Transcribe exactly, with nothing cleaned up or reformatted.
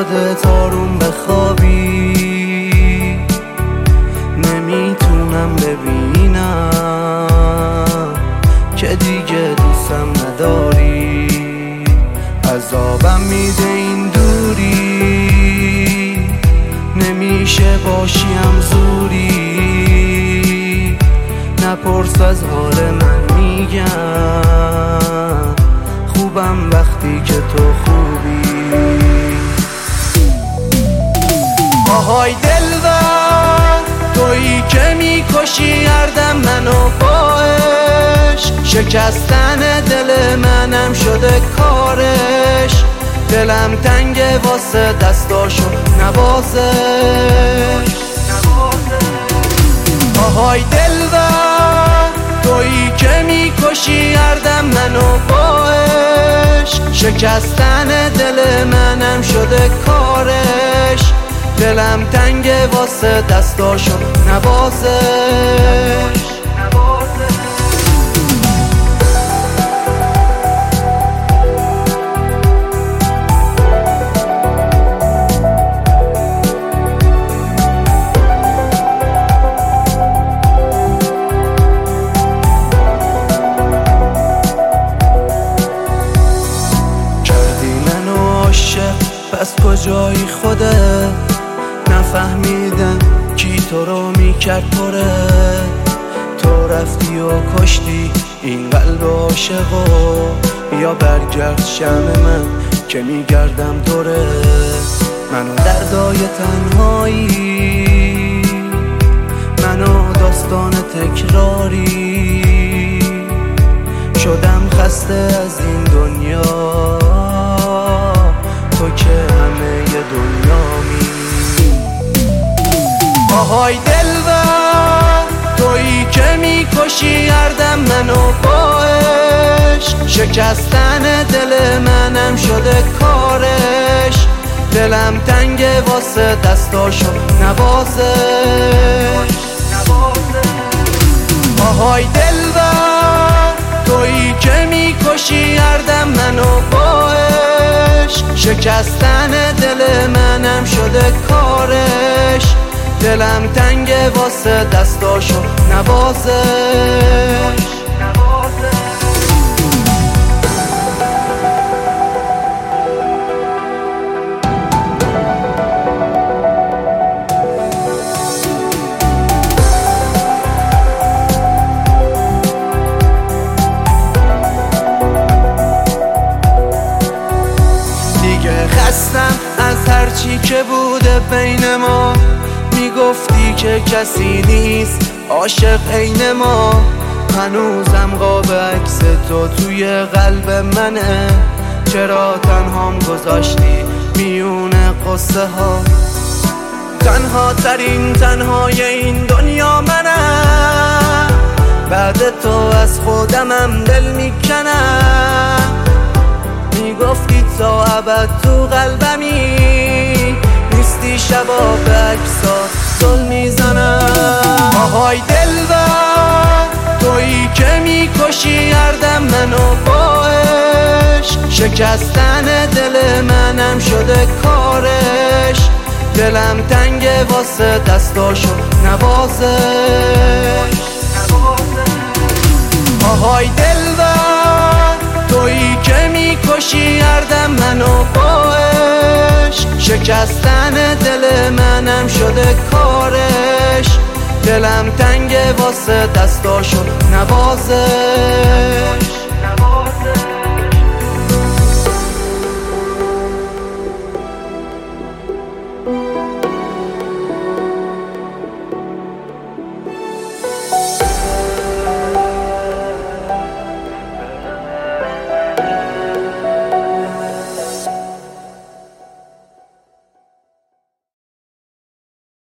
خودت آروم بخوابی، نمیتونم ببینم که دیگه دوستم نداری. عذابم میده این دوری، نمیشه باشیم زوری. نپرس از حال من، میگم خوبم وقتی که تو خوبی. آهای دلبر، تویی که میکشی هر دم منو با عشق. شکستن دل منم شده کارش، دلم تنگه واسه دستاشو نوازش. آهای دلبر، تویی که میکشی هر دم منو با عشق. شکستن دل منم شده کارش، دلم تنگه واسه دستاشو نوازش. پس کجایی خودت؟ نفهمیدم کی تو رو میکرد پره. تو رفتی و کشتی این قلب عاشقو، بیا برگرد شمع من که میگردم دوره. منو دردای تنهایی، منو داستان تکراری. شدم خسته از این دنیا، تو که همه دنیامی. آهای دلبر، تویی که میکشی هر دم منو با عشق. شکستن دل منم شده کارش، دلم تنگه واسه دستاشو نوازش. آهای دلبر، تویی که میکشی هر دم منو با عشق. شکستن دل منم شده کارش، دلم تنگه واسه دستاشو نوازش. خستم از هرچی که بوده بین ما، میگفتی که کسی نیست عاشق عین ما. هنوزم قاب عکس تو توی قلب منه، چرا تنهام گذاشتی میون قصه ها؟ تنها ترین تنهای این دنیا منم، بعد تو از خودمم دل میکنم. میگفتی تا ابد تو قلبمی، نیستی شبا به عکسات زل میزنم. آهای دلبر، تویی که میکشی هر دم منو با عشق. شکستن دل منم شده کارش، دلم تنگه واسه دستاشو نوازش. آهای دلبر، تویی که میکشی هر دم منو با عشق. شکستن دل منم شده کارش، دلم تنگه واسه دستاشو نوازش.